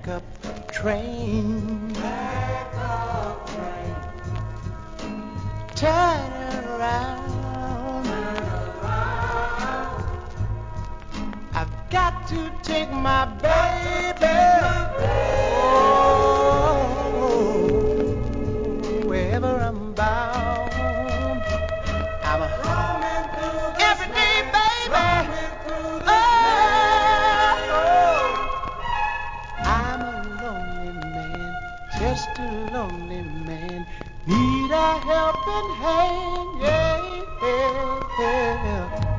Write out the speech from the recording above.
backup train. Turn around. I've got to take my baby. Oh, wherever I'm bound. I'm humming through every day, baby. I'm a lonely man, just a lonely man. Need a helping hand, yeah, yeah, yeah.